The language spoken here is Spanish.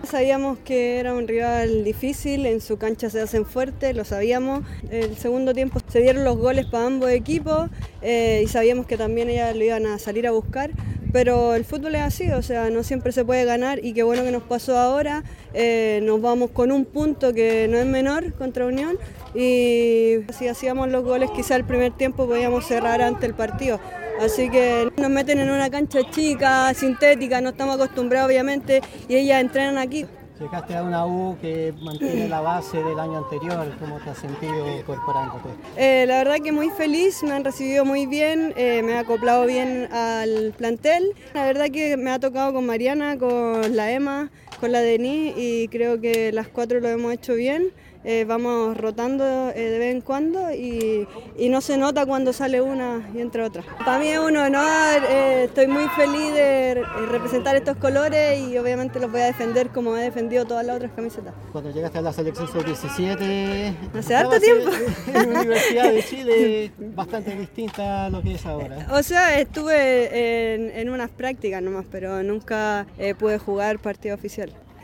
Sabíamos que era un rival difícil, en su cancha se hacen fuertes, lo sabíamos. El segundo tiempo se dieron los goles para ambos equipos y sabíamos que también ellas lo iban a salir a buscar, pero el fútbol es así, o sea, no siempre se puede ganar y qué bueno que nos pasó ahora. Nos vamos con un punto que no es menor contra Unión y si hacíamos los goles quizá el primer tiempo podíamos cerrar ante el partido. Así que nos meten en una cancha chica, sintética, no estamos acostumbrados obviamente y ellas entrenan aquí. Llegaste a una U que mantiene la base del año anterior, ¿cómo te has sentido incorporándote? La verdad que muy feliz, me han recibido muy bien, me he acoplado bien al plantel. La verdad que me ha tocado con Mariana, con la Emma, con la Denis y creo que las cuatro lo hemos hecho bien. Vamos rotando de vez en cuando y no se nota cuando sale una y entra otra. Para mí es un honor, estoy muy feliz de representar estos colores y obviamente los voy a defender como he defendido todas las otras camisetas. Cuando llegaste a la selección sub-17, hace harto tiempo. En la Universidad de Chile, bastante distinta a lo que es ahora. O sea, estuve en unas prácticas nomás, pero nunca pude jugar partido oficial.